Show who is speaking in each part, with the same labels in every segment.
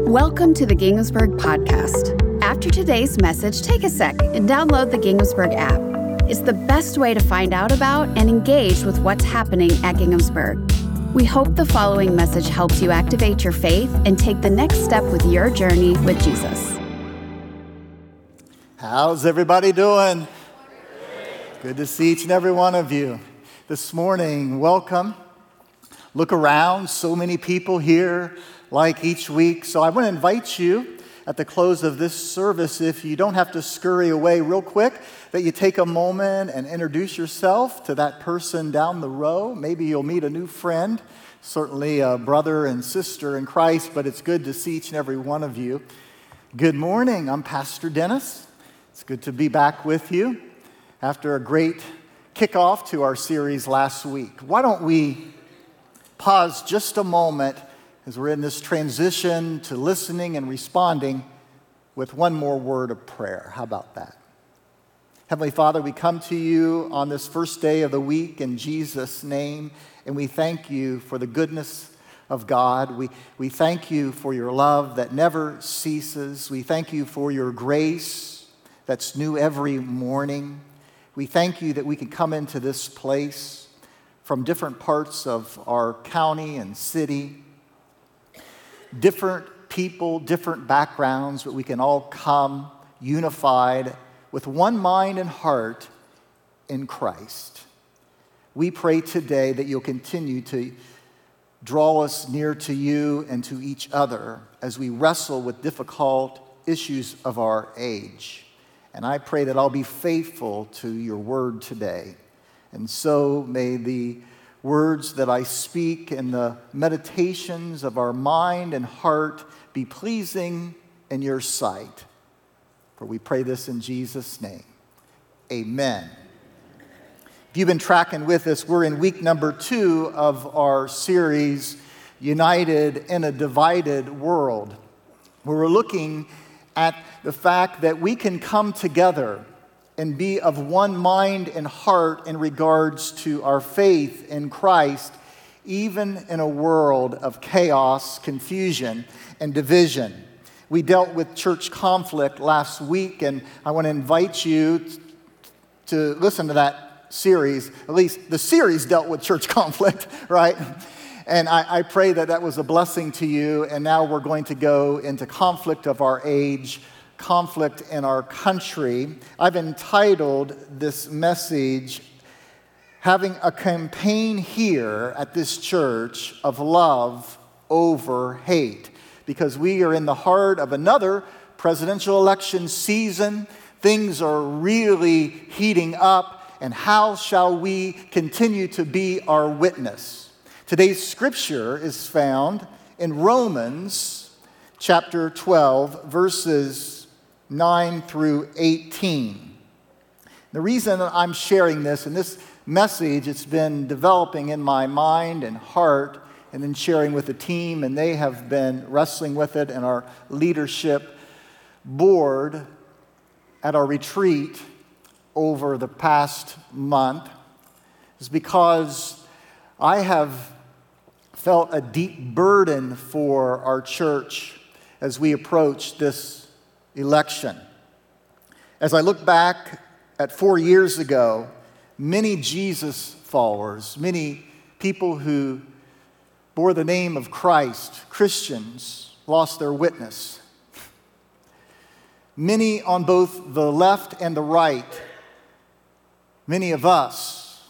Speaker 1: Welcome to the Ginghamsburg Podcast. After today's message, take a sec and download the Ginghamsburg app. It's the best way to find out about and engage with what's happening at Ginghamsburg. We hope the following message helps you activate your faith and take the next step with your journey with Jesus.
Speaker 2: How's everybody doing? Good to see each and every one of you. This morning, welcome. Look around, so many people here like each week. So I want to invite you at the close of this service, if you don't have to scurry away real quick, that you take a moment and introduce yourself to that person down the row. Maybe you'll meet a new friend, certainly a brother and sister in Christ, but it's good to see each and every one of you. Good morning, I'm Pastor Dennis. It's good to be back with you after a great kickoff to our series last week. Why don't we pause just a moment as we're in this transition to listening and responding with one more word of prayer. How about that? Heavenly Father, we come to you on this first day of the week in Jesus' name, and we thank you for the goodness of God. We thank you for your love that never ceases. We thank you for your grace that's new every morning. We thank you that we can come into this place from different parts of our county and city, different people, different backgrounds, but we can all come unified with one mind and heart in Christ. We pray today that you'll continue to draw us near to you and to each other as we wrestle with difficult issues of our age. And I pray that I'll be faithful to your word today. And so may the words that I speak and the meditations of our mind and heart be pleasing in your sight. For we pray this in Jesus' name. Amen. If you've been tracking with us, we're in week number 2 of our series, United in a Divided World, where we're looking at the fact that we can come together and be of one mind and heart in regards to our faith in Christ, even in a world of chaos, confusion, and division. We dealt with church conflict last week, and I want to invite you to listen to that series. At least the series dealt with church conflict, right? And I pray that that was a blessing to you, and now we're going to go into conflict of our age, conflict in our country. I've entitled this message, Having a Campaign Here at this church of Love Over Hate, because we are in the heart of another presidential election season. Things are really heating up, and how shall we continue to be our witness? Today's scripture is found in Romans chapter 12, verses 9 through 18. The reason I'm sharing this, and this message, it's been developing in my mind and heart, and then sharing with the team, and they have been wrestling with it in our leadership board at our retreat over the past month, is because I have felt a deep burden for our church as we approach this election. As I look back at 4 years ago, many Jesus followers, many people who bore the name of Christ, Christians, lost their witness. Many on both the left and the right, many of us,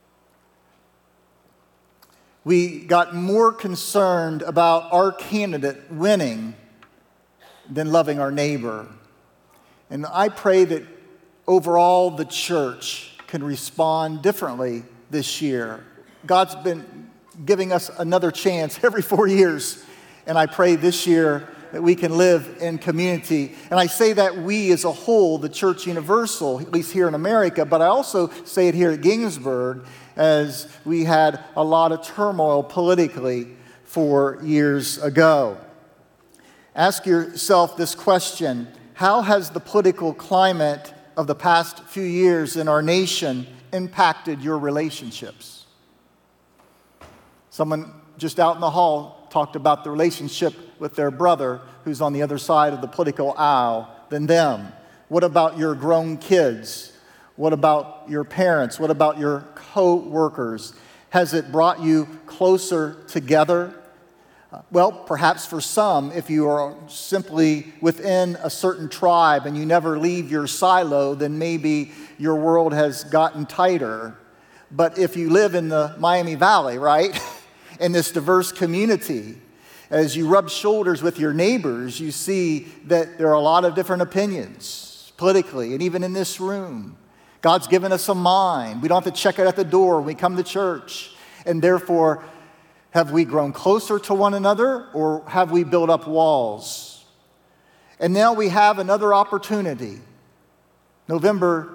Speaker 2: we got more concerned about our candidate winning than loving our neighbor. And I pray that overall the church can respond differently this year. God's been giving us another chance every 4 years, and I pray this year that we can live in community. And I say that we as a whole, the Church Universal, at least here in America, but I also say it here at Ginghamsburg, as we had a lot of turmoil politically 4 years ago. Ask yourself this question: how has the political climate of the past few years in our nation impacted your relationships? Someone just out in the hall talked about the relationship with their brother who's on the other side of the political aisle than them? What about your grown kids? What about your parents? What about your co-workers? Has it brought you closer together? Well, perhaps for some, if you are simply within a certain tribe and you never leave your silo, then maybe your world has gotten tighter. But if you live in the Miami Valley, right, in this diverse community, as you rub shoulders with your neighbors, you see that there are a lot of different opinions politically and even in this room. God's given us a mind. We don't have to check it at the door when we come to church. And therefore, have we grown closer to one another or have we built up walls? And now we have another opportunity, November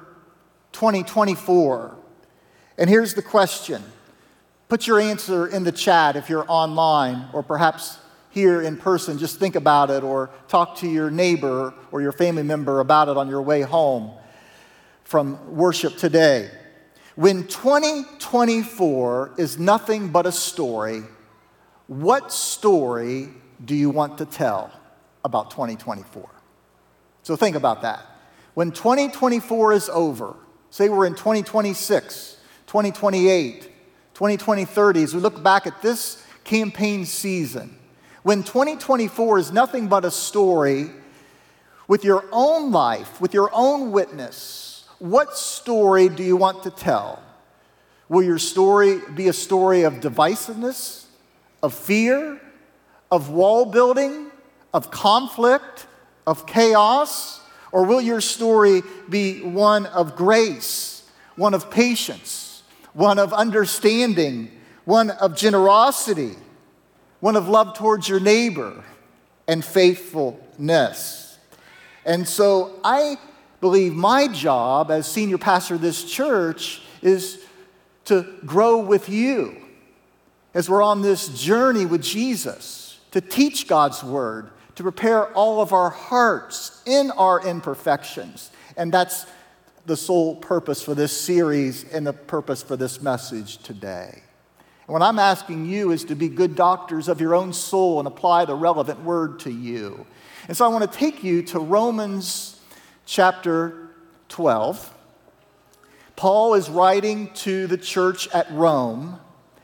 Speaker 2: 2024. And here's the question. Put your answer in the chat if you're online or perhaps here in person. Just think about it or talk to your neighbor or your family member about it on your way home from worship today. When 2024 is nothing but a story, what story do you want to tell about 2024? So think about that. When 2024 is over, say we're in 2026, 2028, 2030, as we look back at this campaign season, when 2024 is nothing but a story with your own life, with your own witness, what story do you want to tell? Will your story be a story of divisiveness, of fear, of wall building, of conflict, of chaos? Or will your story be one of grace, one of patience, one of understanding, one of generosity, one of love towards your neighbor, and faithfulness? And so I believe my job as senior pastor of this church is to grow with you as we're on this journey with Jesus, to teach God's word, to prepare all of our hearts in our imperfections. And that's the sole purpose for this series and the purpose for this message today. And what I'm asking you is to be good doctors of your own soul and apply the relevant word to you. And so I want to take you to Romans chapter 12. Paul is writing to the church at Rome,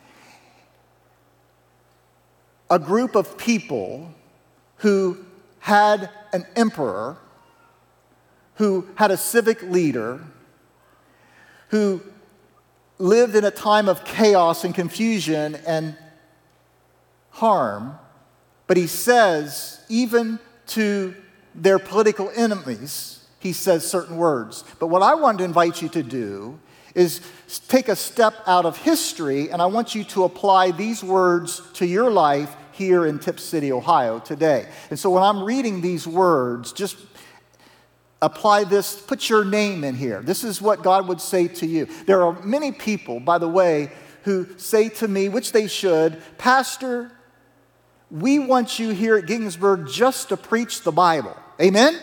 Speaker 2: a group of people who had an emperor, who had a civic leader, who lived in a time of chaos and confusion and harm. But he says, even to their political enemies, he says certain words. But what I want to invite you to do is take a step out of history, and I want you to apply these words to your life here in Tipp City, Ohio today. And so when I'm reading these words, just apply this, put your name in here. This is what God would say to you. There are many people, by the way, who say to me, which they should, Pastor, we want you here at Ginsburg just to preach the Bible. Amen?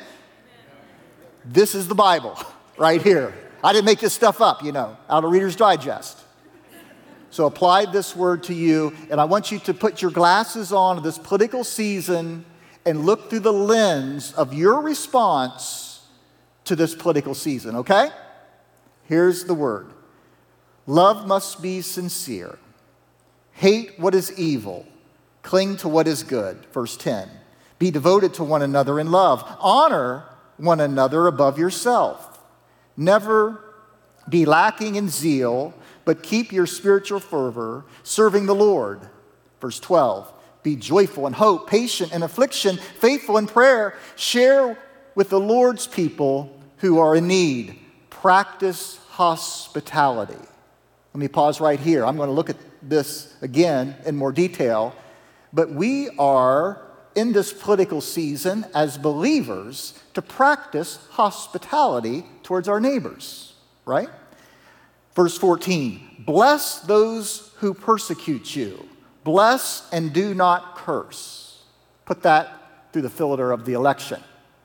Speaker 2: This is the Bible right here. I didn't make this stuff up, out of Reader's Digest. So apply this word to you, and I want you to put your glasses on this political season and look through the lens of your response to this political season, okay? Here's the word. Love must be sincere. Hate what is evil. Cling to what is good. Verse 10. Be devoted to one another in love. Honor one another above yourself. Never be lacking in zeal, but keep your spiritual fervor, serving the Lord. Verse 12. Be joyful in hope, patient in affliction, faithful in prayer. Share with the Lord's people who are in need. Practice hospitality. Let me pause right here. I'm going to look at this again in more detail. But we are in this political season as believers to practice hospitality towards our neighbors, right? Verse 14, bless those who persecute you. Bless and do not curse. Put that through the filter of the election.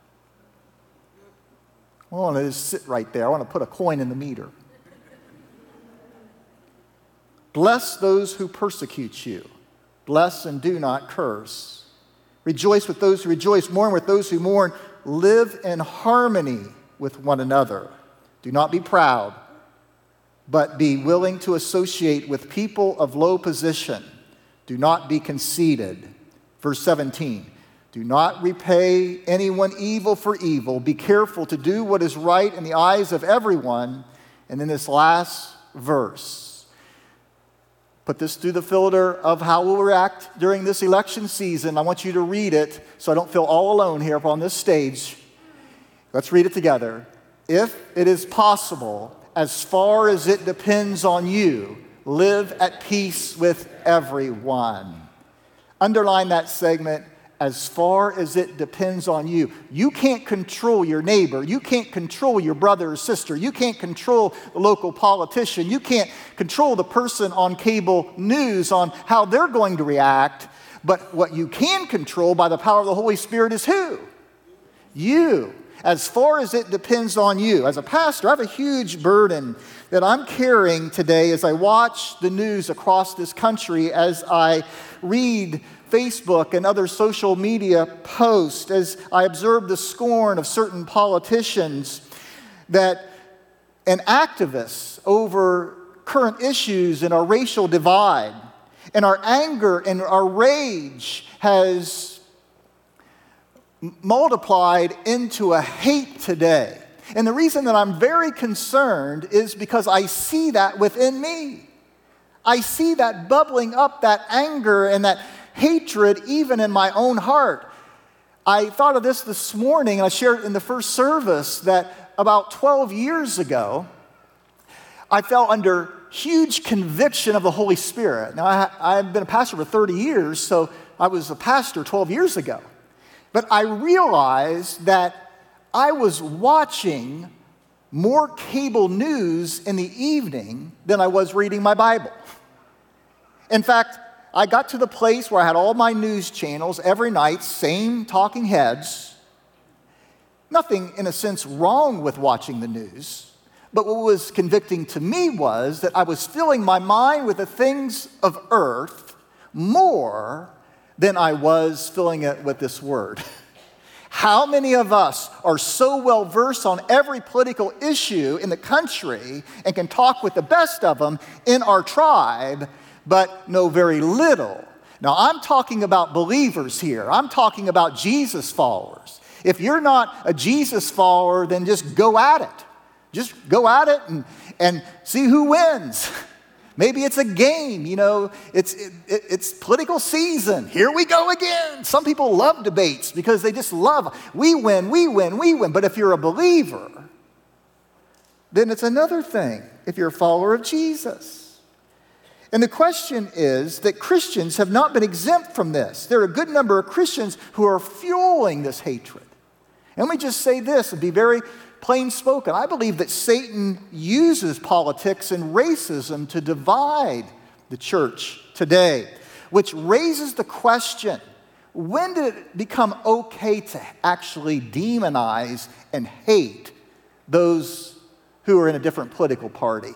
Speaker 2: I want to just sit right there. I want to put a coin in the meter. Bless those who persecute you. Bless and do not curse. Rejoice with those who rejoice. Mourn with those who mourn. Live in harmony with one another. Do not be proud, but be willing to associate with people of low position. Do not be conceited. Verse 17. Do not repay anyone evil for evil. Be careful to do what is right in the eyes of everyone. And then this last verse. Put this through the filter of how we'll react during this election season. I want you to read it so I don't feel all alone here up on this stage. Let's read it together. If it is possible, as far as it depends on you, live at peace with everyone. Underline that segment. As far as it depends on you. You can't control your neighbor. You can't control your brother or sister. You can't control the local politician. You can't control the person on cable news on how they're going to react. But what you can control by the power of the Holy Spirit is who? You. As far as it depends on you. As a pastor, I have a huge burden that I'm carrying today as I watch the news across this country, as I read Facebook and other social media posts, as I observe the scorn of certain politicians and activists over current issues and our racial divide. And our anger and our rage has multiplied into a hate today. And the reason that I'm very concerned is because I see that within me. I see that bubbling up, that anger and that hatred even in my own heart. I thought of this morning, and I shared it in the first service, that about 12 years ago, I fell under huge conviction of the Holy Spirit. Now, I've been a pastor for 30 years, so I was a pastor 12 years ago. But I realized that I was watching more cable news in the evening than I was reading my Bible. In fact, I got to the place where I had all my news channels every night, same talking heads. Nothing, in a sense, wrong with watching the news. But what was convicting to me was that I was filling my mind with the things of earth more than I was filling it with this word. How many of us are so well versed on every political issue in the country and can talk with the best of them in our tribe, but know very little? Now, I'm talking about believers here. I'm talking about Jesus followers. If you're not a Jesus follower, then just go at it. Just go at it and see who wins. Maybe it's a game, it's political season. Here we go again. Some people love debates because they just love, we win, we win, we win. But if you're a believer, then it's another thing if you're a follower of Jesus. And the question is that Christians have not been exempt from this. There are a good number of Christians who are fueling this hatred. And let me just say this and be very plain spoken. I believe that Satan uses politics and racism to divide the church today, which raises the question, when did it become okay to actually demonize and hate those who are in a different political party?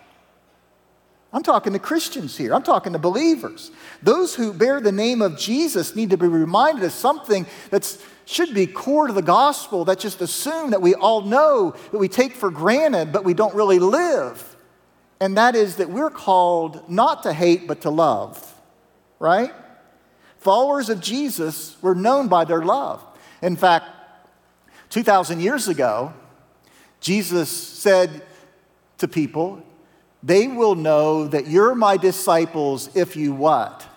Speaker 2: I'm talking to Christians here. I'm talking to believers. Those who bear the name of Jesus need to be reminded of something that should be core to the gospel, that just assume that we all know, that we take for granted, but we don't really live. And that is that we're called not to hate, but to love, right? Followers of Jesus were known by their love. In fact, 2,000 years ago, Jesus said to people, they will know that you're my disciples if you what?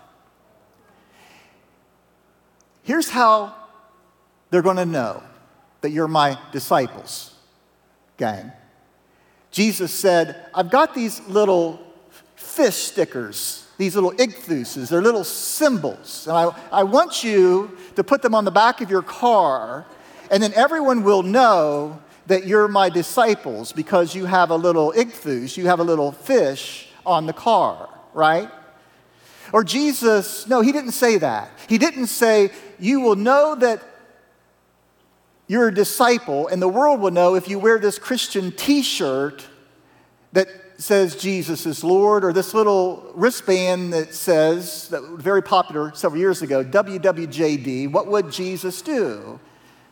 Speaker 2: Here's how they're going to know that you're my disciples, gang. Jesus said, I've got these little fish stickers, these little ichthus, they're little symbols. And I want you to put them on the back of your car, and then everyone will know that you're my disciples because you have a little ichthus, you have a little fish on the car, right? Or Jesus, no, he didn't say that. He didn't say, you will know that you're a disciple, and the world will know if you wear this Christian t-shirt that says Jesus is Lord, or this little wristband that says, that was very popular several years ago, WWJD, what would Jesus do?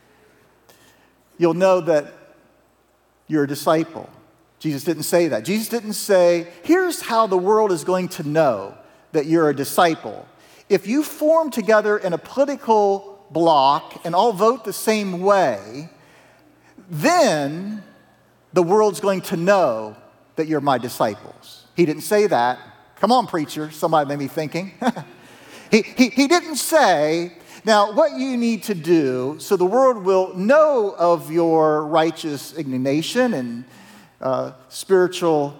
Speaker 2: You'll know that you're a disciple. Jesus didn't say that. Jesus didn't say, here's how the world is going to know that you're a disciple. If you form together in a political block and all vote the same way, then the world's going to know that you're my disciples. He didn't say that. Come on, preacher, somebody may be thinking. He didn't say, now what you need to do so the world will know of your righteous indignation and spiritual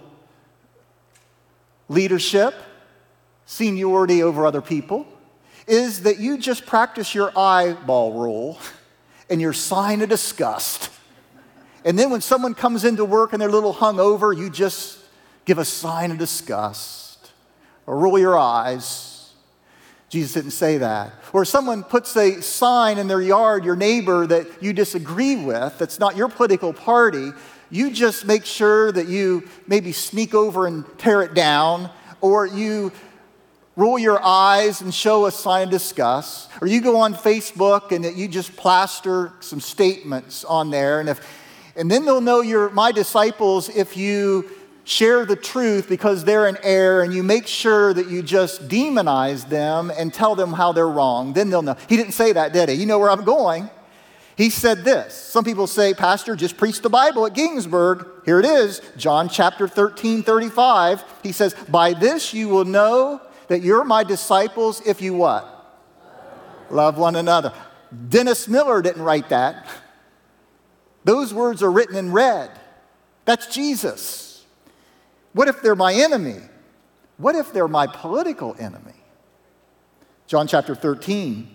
Speaker 2: leadership, seniority over other people, is that you just practice your eyeball rule and your sign of disgust. And then when someone comes into work and they're a little hungover, you just give a sign of disgust or roll your eyes. Jesus didn't say that. Or someone puts a sign in their yard, your neighbor that you disagree with, that's not your political party, you just make sure that you maybe sneak over and tear it down, or you roll your eyes and show a sign of disgust, or you go on Facebook and you just plaster some statements on there, and then they'll know you're my disciples if you share the truth because they're in error, and you make sure that you just demonize them and tell them how they're wrong. Then they'll know. He didn't say that, did he? You know where I'm going. He said this. Some people say, Pastor, just preach the Bible at Ginsburg. Here it is, John chapter 13, 35. He says, by this you will know that you're my disciples if you what? Love one another. Dennis Miller didn't write that. Those words are written in red. That's Jesus. What if they're my enemy? What if they're my political enemy? John chapter 13,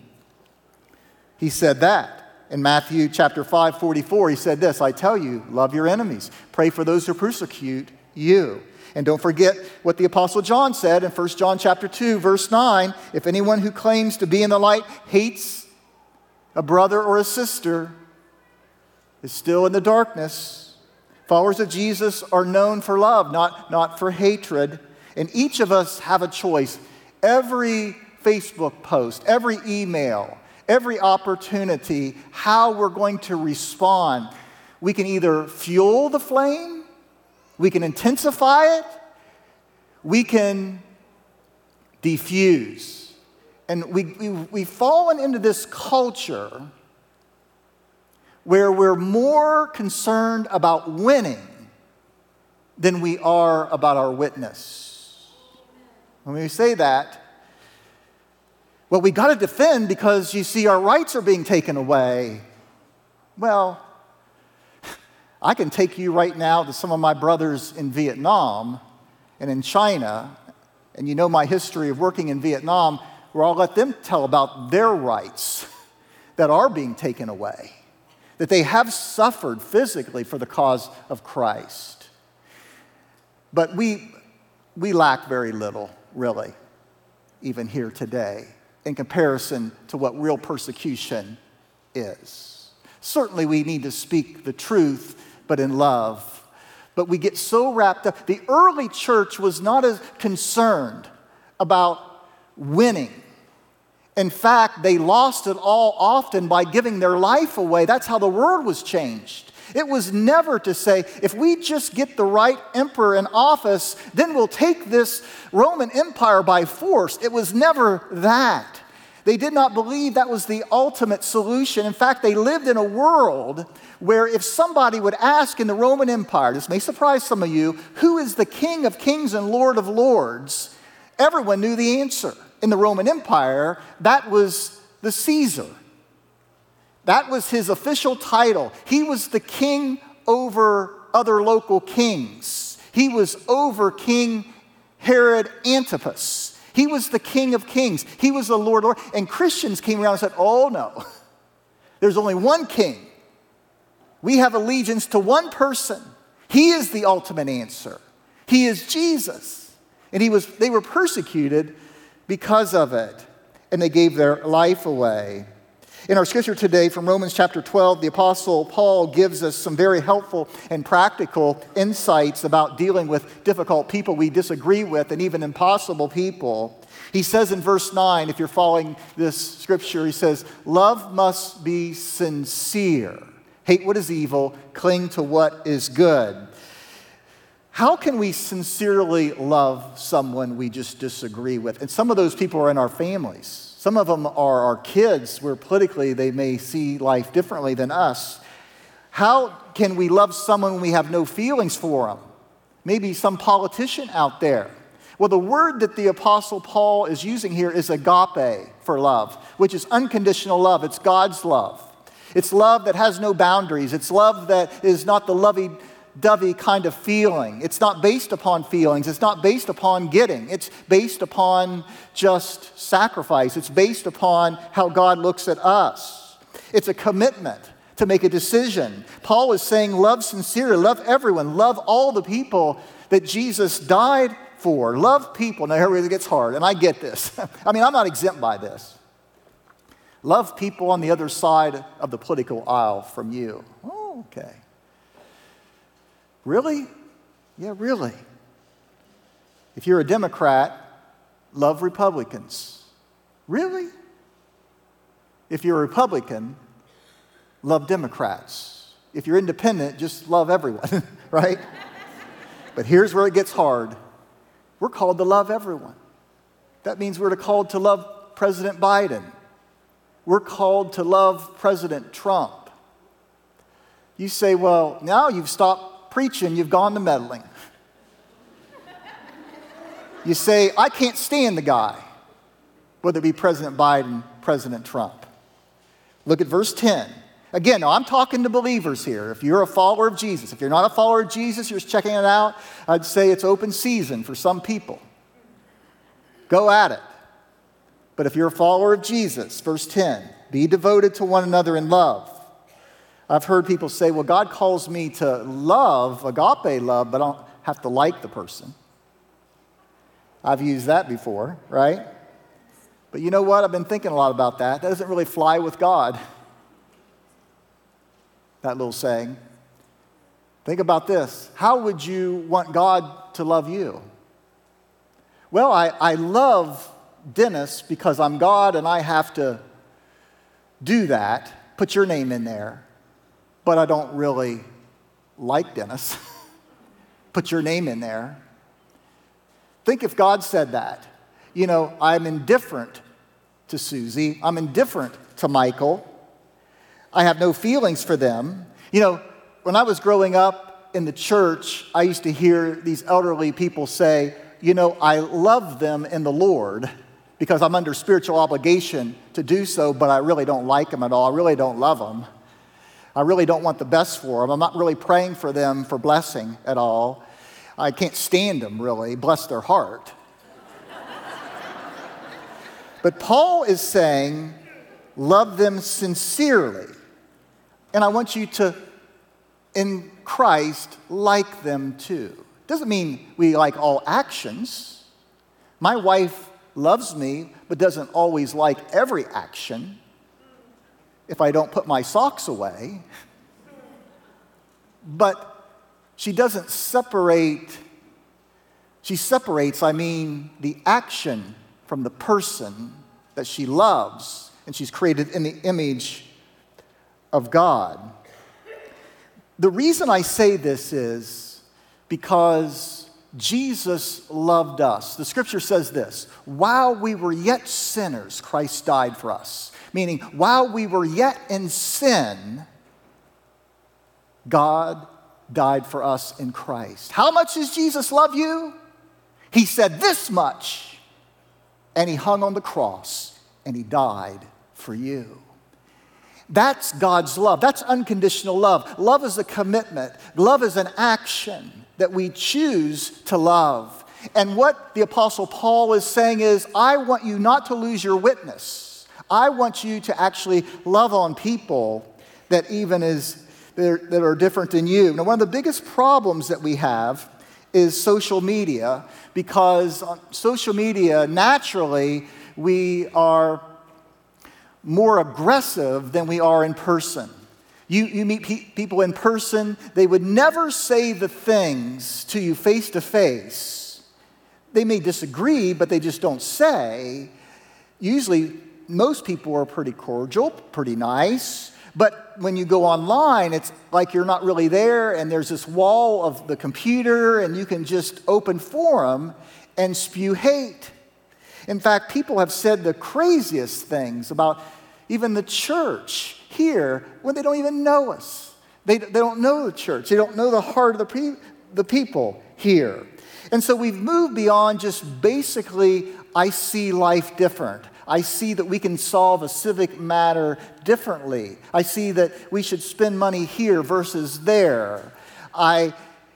Speaker 2: he said that. In Matthew chapter 5, 44, he said this, I tell you, love your enemies. Pray for those who persecute you. And don't forget what the Apostle John said in 1 John chapter 2, verse 9. If anyone who claims to be in the light hates a brother or a sister, is still in the darkness. Followers of Jesus are known for love, not for hatred. And each of us have a choice. Every Facebook post, every email, every opportunity, how we're going to respond. We can either fuel the flame, we can intensify it, we can diffuse. And we've fallen into this culture where we're more concerned about winning than we are about our witness. When we say that, well, we got to defend because, you see, our rights are being taken away. Well, I can take you right now to some of my brothers in Vietnam and in China, and you know my history of working in Vietnam, where I'll let them tell about their rights that are being taken away, that they have suffered physically for the cause of Christ. But we lack very little, really, even here today, in comparison to what real persecution is. Certainly we need to speak the truth, but in love. But we get so wrapped up. The early church was not as concerned about winning. In fact, they lost it all often by giving their life away. That's how the world was changed. It was never to say, if we just get the right emperor in office, then we'll take this Roman Empire by force. It was never that. They did not believe that was the ultimate solution. In fact, they lived in a world where if somebody would ask in the Roman Empire, this may surprise some of you, who is the King of Kings and Lord of Lords? Everyone knew the answer. In the Roman Empire, that was the Caesar. That was his official title. He was the king over other local kings. He was over King Herod Antipas. He was the King of Kings. He was the Lord. And Christians came around and said, oh no, there's only one king. We have allegiance to one person. He is the ultimate answer. He is Jesus. And they were persecuted because of it. And they gave their life away. In our scripture today from Romans chapter 12, the Apostle Paul gives us some very helpful and practical insights about dealing with difficult people we disagree with and even impossible people. He says in verse 9, if you're following this scripture, he says, love must be sincere. Hate what is evil, cling to what is good. How can we sincerely love someone we just disagree with? And some of those people are in our families. Some of them are our kids, where politically they may see life differently than us. How can we love someone when we have no feelings for them? Maybe some politician out there. Well, the word that the Apostle Paul is using here is agape for love, which is unconditional love. It's God's love. It's love that has no boundaries. It's love that is not the lovey-dovey kind of feeling. It's not based upon feelings. It's not based upon getting. It's based upon just sacrifice. It's based upon how God looks at us. It's a commitment to make a decision. Paul is saying love sincerely, love everyone, love all the people that Jesus died for. Love people. Now here it gets hard, and I get this. I'm not exempt by this. Love people on the other side of the political aisle from you. Oh, okay. Really? Yeah, really. If you're a Democrat, love Republicans. Really? If you're a Republican, love Democrats. If you're independent, just love everyone, right? But here's where it gets hard. We're called to love everyone. That means we're called to love President Biden. We're called to love President Trump. You say, well, now you've stopped preaching, you've gone to meddling. You say, I can't stand the guy, whether it be President Biden, President Trump. Look at verse 10. Again, now I'm talking to believers here. If you're a follower of Jesus, if you're not a follower of Jesus, you're just checking it out, I'd say it's open season for some people. Go at it. But if you're a follower of Jesus, verse 10, be devoted to one another in love. I've heard people say, well, God calls me to love, agape love, but I don't have to like the person. I've used that before, right? But you know what? I've been thinking a lot about that. That doesn't really fly with God, that little saying. Think about this. How would you want God to love you? Well, I love Dennis because I'm God and I have to do that, put your name in there, but I don't really like Dennis. Put your name in there. Think if God said that. You know, I'm indifferent to Susie. I'm indifferent to Michael. I have no feelings for them. You know, when I was growing up in the church, I used to hear these elderly people say, you know, I love them in the Lord because I'm under spiritual obligation to do so, but I really don't like them at all. I really don't love them. I really don't want the best for them. I'm not really praying for them for blessing at all. I can't stand them, really. Bless their heart. But Paul is saying, love them sincerely. And I want you to, in Christ, like them too. Doesn't mean we like all actions. My wife loves me, but doesn't always like every action. If I don't put my socks away. But she doesn't separate. She separates, the action from the person that she loves, and she's created in the image of God. The reason I say this is because Jesus loved us. The scripture says this, while we were yet sinners, Christ died for us. Meaning, while we were yet in sin, God died for us in Christ. How much does Jesus love you? He said this much, and he hung on the cross, and he died for you. That's God's love. That's unconditional love. Love is a commitment. Love is an action that we choose to love. And what the Apostle Paul is saying is, I want you not to lose your witness. I want you to actually love on people that that are different than you. Now, one of the biggest problems that we have is social media, because on social media, naturally, we are more aggressive than we are in person. You meet people in person, they would never say the things to you face to face. They may disagree, but they just don't say. Usually, most people are pretty cordial, pretty nice. But when you go online, it's like you're not really there, and there's this wall of the computer, and you can just open forum and spew hate. In fact, people have said the craziest things about even the church here when they don't even know us. They don't know the church. They don't know the heart of the people here. And so we've moved beyond just basically, I see life different. I see that we can solve a civic matter differently. I see that we should spend money here versus there. I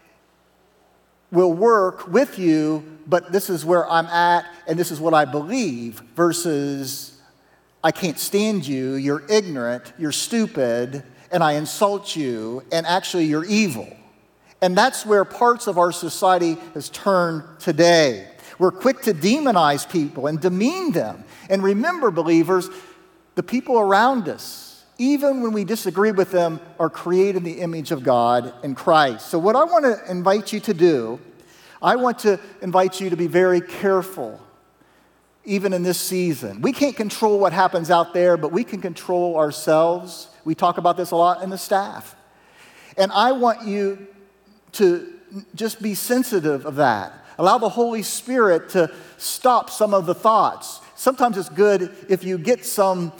Speaker 2: will work with you, but this is where I'm at and this is what I believe, versus I can't stand you, you're ignorant, you're stupid, and I insult you, and actually you're evil. And that's where parts of our society has turned today. We're quick to demonize people and demean them. And remember, believers, the people around us, even when we disagree with them, are created in the image of God in Christ. So what I want to invite you to do, I want to invite you to be very careful, even in this season. We can't control what happens out there, but we can control ourselves. We talk about this a lot in the staff. And I want you to just be sensitive of that. Allow the Holy Spirit to stop some of the thoughts. Sometimes it's good if you get some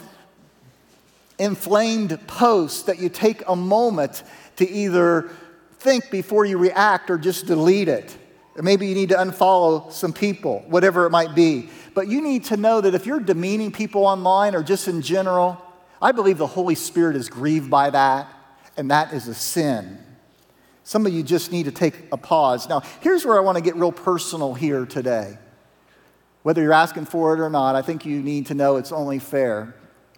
Speaker 2: inflamed post that you take a moment to either think before you react or just delete it. Or maybe you need to unfollow some people, whatever it might be. But you need to know that if you're demeaning people online or just in general, I believe the Holy Spirit is grieved by that, and that is a sin. Some of you just need to take a pause. Now, here's where I want to get real personal here today. Whether you're asking for it or not, I think you need to know it's only fair.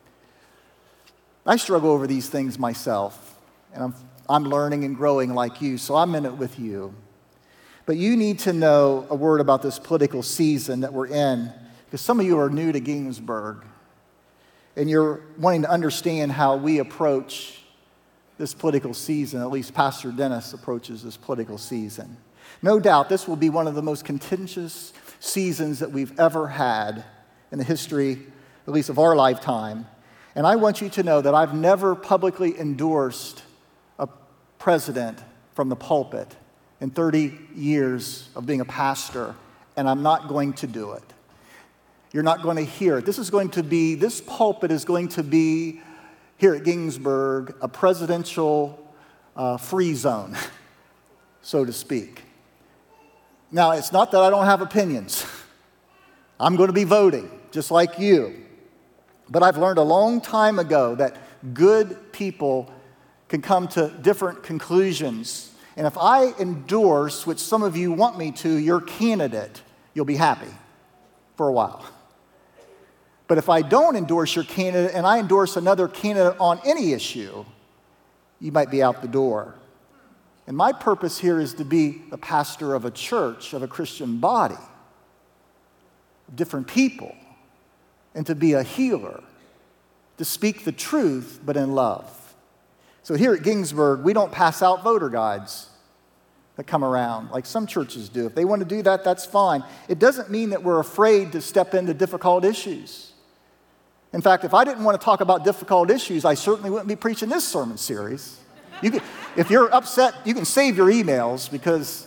Speaker 2: I struggle over these things myself, and I'm learning and growing like you, so I'm in it with you. But you need to know a word about this political season that we're in, because some of you are new to Ginghamsburg, and you're wanting to understand how we approach this political season. At least Pastor Dennis approaches this political season. No doubt this will be one of the most contentious seasons that we've ever had in the history, at least of our lifetime. And I want you to know that I've never publicly endorsed a president from the pulpit in 30 years of being a pastor, and I'm not going to do it. You're not going to hear it. This pulpit is going to be, here at Ginghamsburg, a presidential free zone, so to speak. Now, it's not that I don't have opinions. I'm going to be voting, just like you. But I've learned a long time ago that good people can come to different conclusions. And if I endorse, which some of you want me to, your candidate, you'll be happy for a while. But if I don't endorse your candidate and I endorse another candidate on any issue, you might be out the door. And my purpose here is to be the pastor of a church, of a Christian body, of different people, and to be a healer, to speak the truth, but in love. So here at Ginghamsburg, we don't pass out voter guides that come around like some churches do. If they want to do that, that's fine. It doesn't mean that we're afraid to step into difficult issues. In fact, if I didn't want to talk about difficult issues, I certainly wouldn't be preaching this sermon series. If you're upset, you can save your emails, because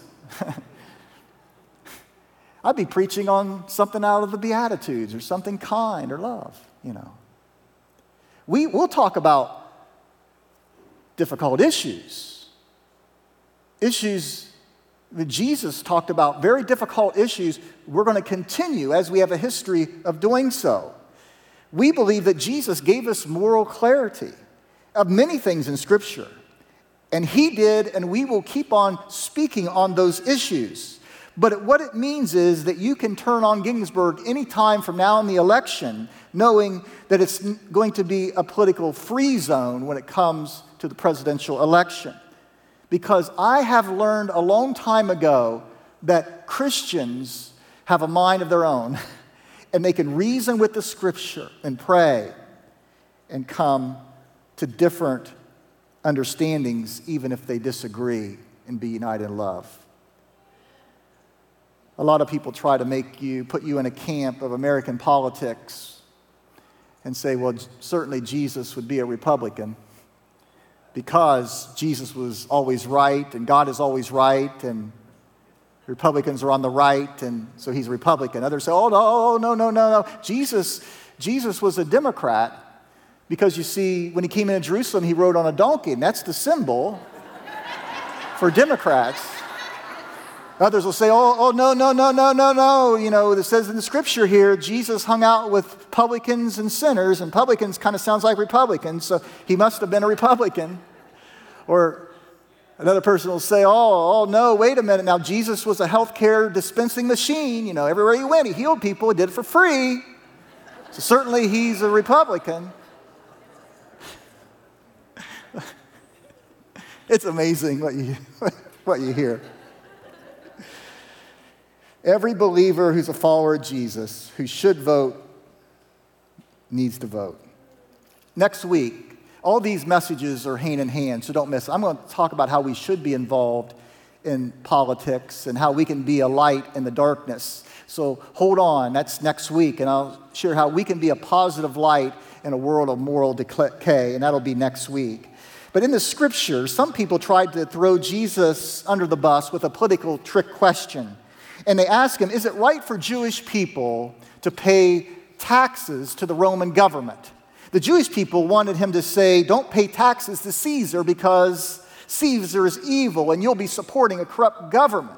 Speaker 2: I'd be preaching on something out of the Beatitudes or something kind or love, We'll talk about difficult issues that Jesus talked about, very difficult issues. We're going to continue as we have a history of doing so. We believe that Jesus gave us moral clarity of many things in Scripture. And he did, and we will keep on speaking on those issues. But what it means is that you can turn on Ginghamsburg any time from now in the election, knowing that it's going to be a political free zone when it comes to the presidential election. Because I have learned a long time ago that Christians have a mind of their own, and they can reason with the Scripture and pray. and come to different understandings, even if they disagree, and be united in love. A lot of people try to put you in a camp of American politics and say, well, certainly Jesus would be a Republican because Jesus was always right and God is always right and Republicans are on the right and so he's a Republican. Others say, oh, no. Jesus was a Democrat because you see, when he came into Jerusalem, he rode on a donkey, and that's the symbol for Democrats. Others will say, no. You know, it says in the scripture here, Jesus hung out with publicans and sinners, and publicans kind of sounds like Republicans, so he must have been a Republican. Or another person will say, no, wait a minute. Now, Jesus was a healthcare dispensing machine. You know, everywhere he went, he healed people, he did it for free. So certainly he's a Republican. It's amazing what you hear. Every believer who's a follower of Jesus, who should vote, needs to vote. Next week, all these messages are hand in hand, so don't miss it. I'm going to talk about how we should be involved in politics and how we can be a light in the darkness. So hold on, that's next week, and I'll share how we can be a positive light in a world of moral decay, and that'll be next week. But in the scripture, some people tried to throw Jesus under the bus with a political trick question. And they asked him, is it right for Jewish people to pay taxes to the Roman government? The Jewish people wanted him to say, don't pay taxes to Caesar because Caesar is evil and you'll be supporting a corrupt government.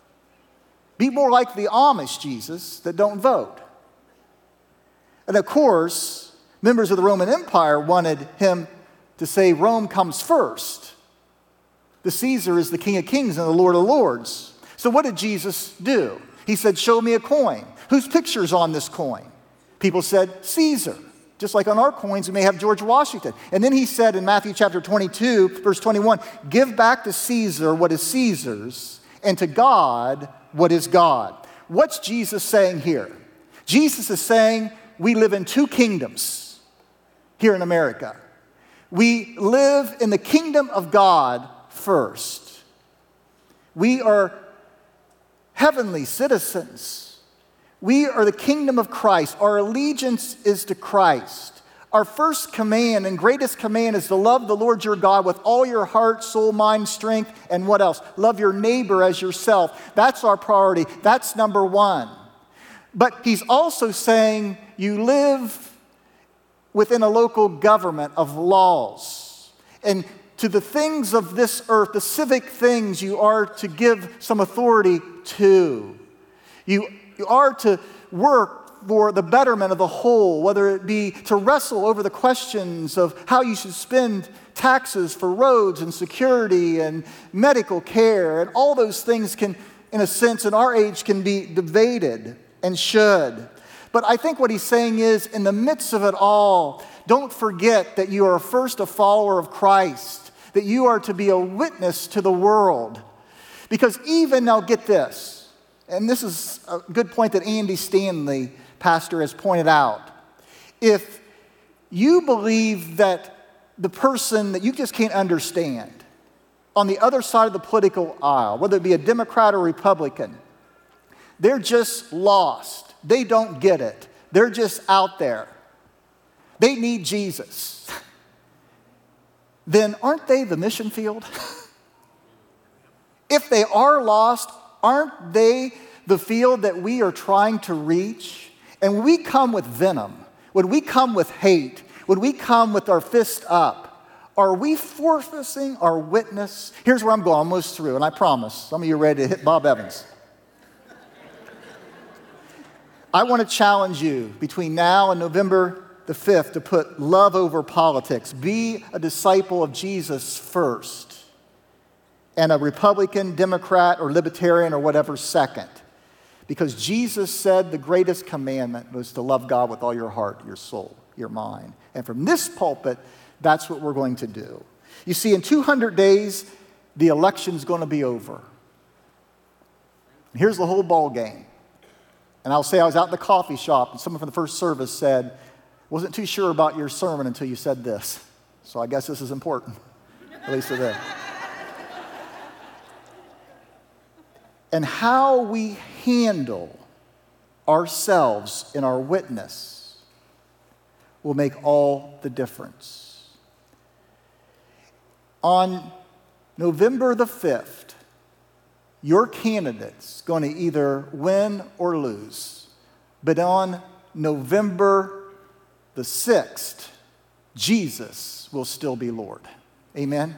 Speaker 2: Be more like the Amish, Jesus, that don't vote. And of course, members of the Roman Empire wanted him to say Rome comes first. The Caesar is the King of Kings and the Lord of Lords. So what did Jesus do? He said, show me a coin. Whose picture's on this coin? People said, Caesar. Just like on our coins, we may have George Washington. And then he said in Matthew chapter 22, verse 21, give back to Caesar what is Caesar's, and to God what is God. What's Jesus saying here? Jesus is saying we live in two kingdoms here in America. We live in the kingdom of God first. We are heavenly citizens. We are the kingdom of Christ. Our allegiance is to Christ. Our first command and greatest command is to love the Lord your God with all your heart, soul, mind, strength, and what else? Love your neighbor as yourself. That's our priority. That's number one. But he's also saying you live within a local government of laws. And to the things of this earth, the civic things, you are to give some authority to. You are to work for the betterment of the whole, whether it be to wrestle over the questions of how you should spend taxes for roads and security and medical care. And all those things can, in a sense, in our age, can be debated and should. But I think what he's saying is, in the midst of it all, don't forget that you are first a follower of Christ, that you are to be a witness to the world. Because even, now get this, and this is a good point that Andy Stanley, pastor, has pointed out. If you believe that the person that you just can't understand on the other side of the political aisle, whether it be a Democrat or Republican, they're just lost. They don't get it. They're just out there. They need Jesus. Then aren't they the mission field? If they are lost, aren't they the field that we are trying to reach? And when we come with venom, when we come with hate, when we come with our fist up, are we forfeiting our witness? Here's where I'm going, almost through, and I promise, some of you are ready to hit Bob Evans. I want to challenge you between now and November the 5th to put love over politics. Be a disciple of Jesus first, and a Republican, Democrat, or Libertarian, or whatever second. Because Jesus said the greatest commandment was to love God with all your heart, your soul, your mind. And from this pulpit, that's what we're going to do. You see, in 200 days, the election's going to be over. Here's the whole ball game. And I'll say I was out in the coffee shop, and someone from the first service said, Wasn't too sure about your sermon until you said this. So I guess this is important, at least today. And how we handle ourselves in our witness will make all the difference. On November the 5th, your candidate's going to either win or lose. But on November the 6th, Jesus will still be Lord. Amen?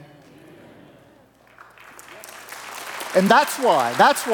Speaker 2: And that's why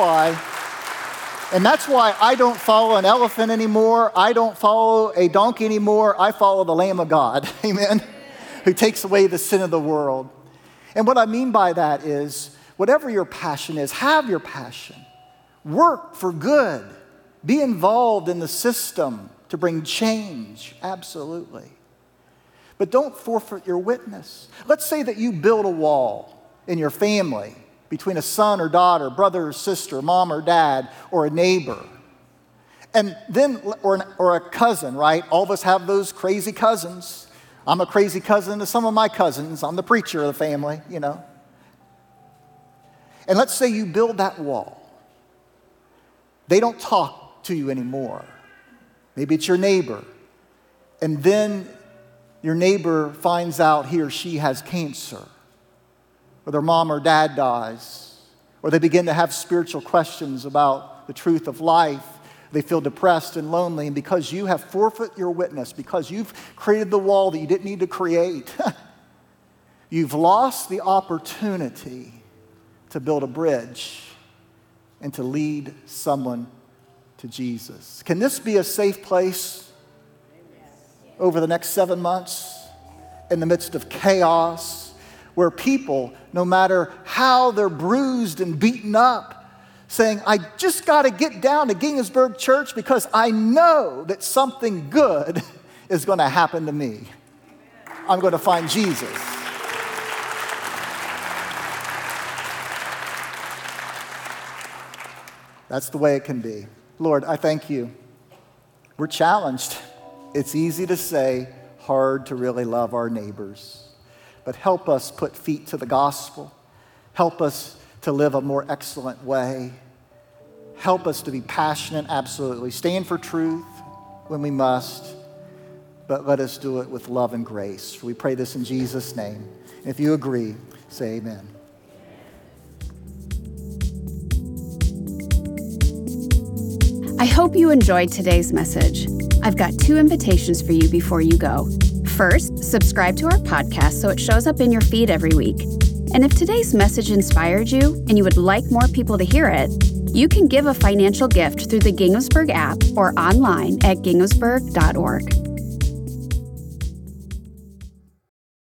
Speaker 2: I don't follow an elephant anymore. I don't follow a donkey anymore. I follow the Lamb of God, amen, who takes away the sin of the world. And what I mean by that is, whatever your passion is, have your passion. Work for good. Be involved in the system to bring change, absolutely. But don't forfeit your witness. Let's say that you build a wall in your family between a son or daughter, brother or sister, mom or dad, or a neighbor. And then, or a cousin, right? All of us have those crazy cousins. I'm a crazy cousin to some of my cousins. I'm the preacher of the family, you know. And let's say you build that wall. They don't talk to you anymore. Maybe it's your neighbor. And then your neighbor finds out he or she has cancer, or their mom or dad dies, or they begin to have spiritual questions about the truth of life. They feel depressed and lonely, and because you have forfeited your witness, because you've created the wall that you didn't need to create, you've lost the opportunity to build a bridge and to lead someone to Jesus. Can this be a safe place over the next 7 months in the midst of chaos, where people, no matter how they're bruised and beaten up, saying, I just got to get down to Ginghamsburg Church because I know that something good is going to happen to me. I'm going to find Jesus. That's the way it can be. Lord, I thank you. We're challenged. It's easy to say, hard to really love our neighbors. But help us put feet to the gospel. Help us to live a more excellent way. Help us to be passionate, absolutely. Stand for truth when we must, but let us do it with love and grace. We pray this in Jesus' name. And if you agree, say amen.
Speaker 1: I hope you enjoyed today's message. I've got 2 invitations for you before you go. First, subscribe to our podcast so it shows up in your feed every week. And if today's message inspired you and you would like more people to hear it, you can give a financial gift through the Ginghamsburg app or online at ginghamsburg.org.